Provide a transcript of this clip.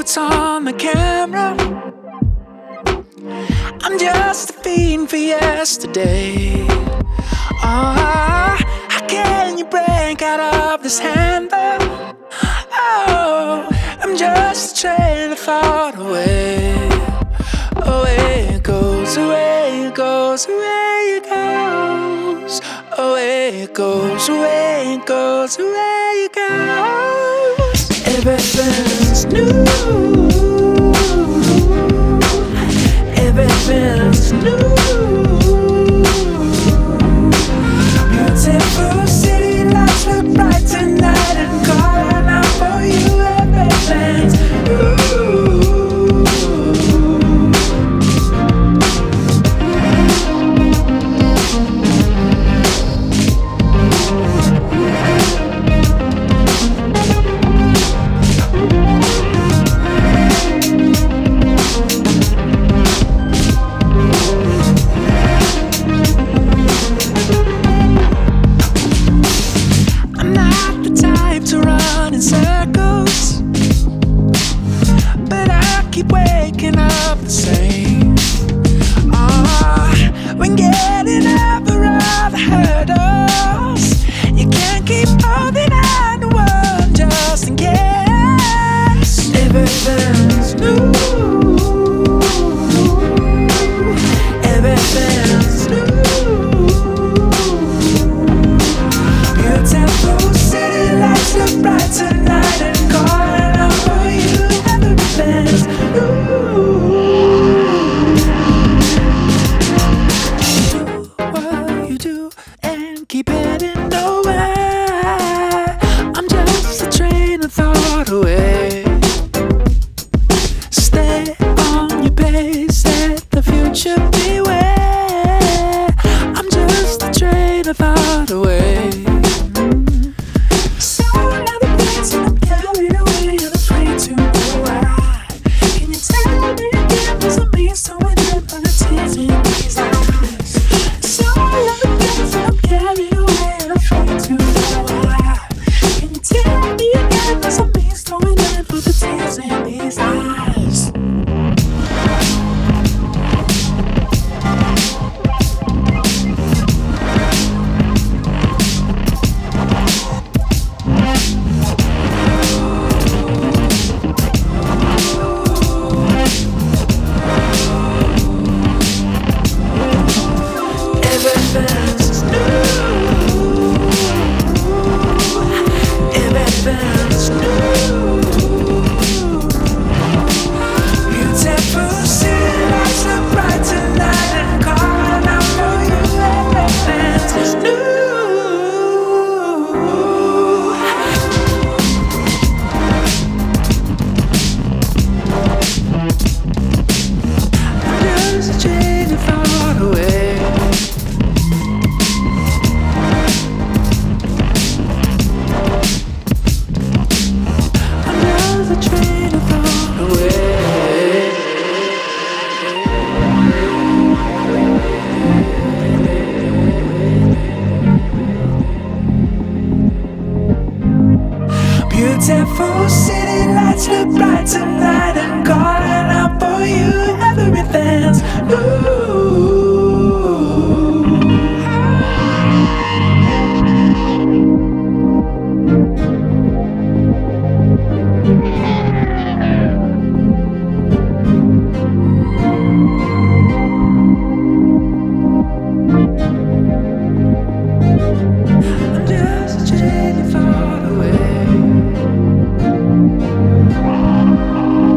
lights on the camera. I'm just a fiend for yesterday. Oh, how can you break out of this handle? Oh, I'm just a train of thought away. Away it goes, away it goes, away it goes. Away it goes, away it goes, away it goes. Everything's new. Everything's new. Beautiful city lights look bright tonight and calling out for you. Everything's new. Circles, but I keep waking up the same. When getting over all the hurdles, you can't keep holding on to one just in case. Everything's new. Everything's new. Beautiful city lights look bright tonight and calling out for you. Everything's new. Do what you do and keep heading nowhere. I'm just a train of thought away. Stay on your pace, let the future beware. I'm just a train of thought away. Beautiful city lights look bright tonight and calling out for you. Everything's new. I'm just a train of thought away.